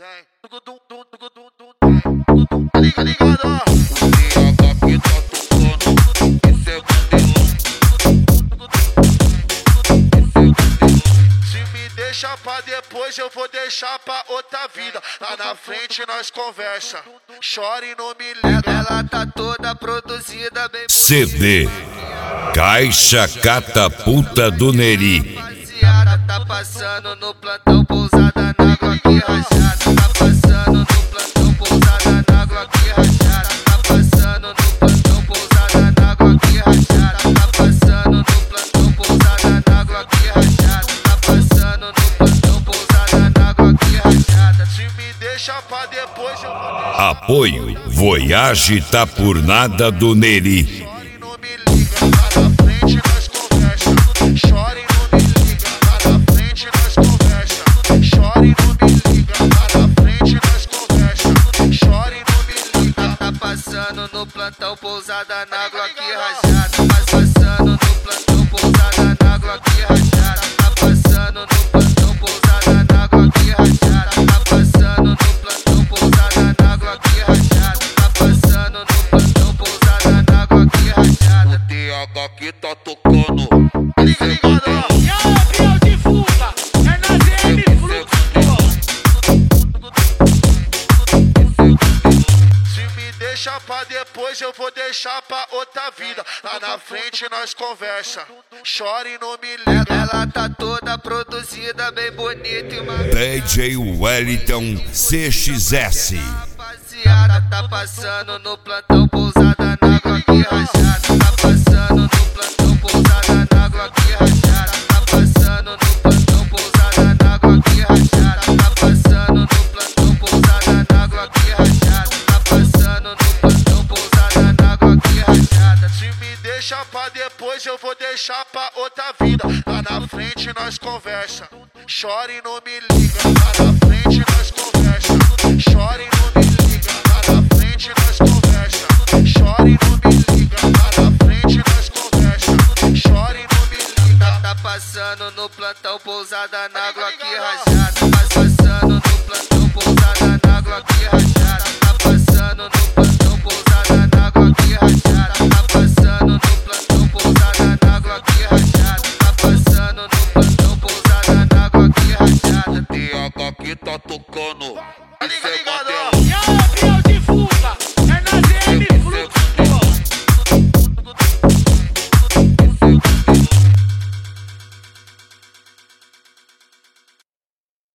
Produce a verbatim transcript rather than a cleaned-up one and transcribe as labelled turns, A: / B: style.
A: Tem. Tugudum, tum, tugudum, tum, tem. Tugudum, tá ligado, ligado, ó. Se me deixa pra depois, eu vou deixar pra outra vida. Lá na frente nós conversa. Chora e não me liga.
B: Ela tá toda produzida, bem
C: C D Caixa Catapulta do Neri.
B: Rapaziada, tá passando no plantão, pousada na água aqui rachada. Tá passando no plantão, pousada na água aqui rachada. Tá passando no plantão, pousada na água aqui rachada. Tá passando no plantão, pousada na água aqui rachada. Tá passando no plantão, pousada na água aqui rachada.
A: Se me deixa pra depois, eu vou deixar.
C: Apoio Voyage tá por nada do Neri.
A: Chora e não me liga. Lá na frente nós conversa. Chora e não me liga. Lá na frente nós conversa. Chora e não me liga. Lá na frente nós conversa. Chora e não me liga.
B: Tá passando no plantão, pousada na água aqui rachada. Tá passando no plantão, pousada na água aqui rachada. Tá passando no plantão, pousada na água aqui rachada. Tá passando no plantão, pousada na água aqui rachada. Tá passando no plantão, pousada na água aqui rachada.
D: T H que tá tocando.
A: Tá ligado, ligado, ó.
E: E a avião de fuga é na D M Fluxo.
A: Se me deixa pra depois, eu vou deixar pra outra vida. Lá na frente nós conversa. Chora e não me liga.
B: Ela tá toda produzida, bem bonita e magra.
C: D J Wellington C X S.
B: Rapaziada, tá passando no plantão, pousada na água aqui rachada. Tá passando no plantão, pousada na água aqui rachada. Tá passando no plantão, pousada na água aqui rachada. Tá passando no plantão, pousada na água aqui rachada. Tá passando no plantão, pousada na água aqui rachada.
A: Se me deixa pra depois, eu vou deixar pra outra vida. Lá na frente nós conversa. Chora e não me liga. Lá na frente nós conversa. Chora e não me liga. Lá na frente nós conversa. Chora e não me liga. Lá na frente nós conversa. Chora e não me liga.
B: Tá passando no plantão, pousada na água aqui rachada.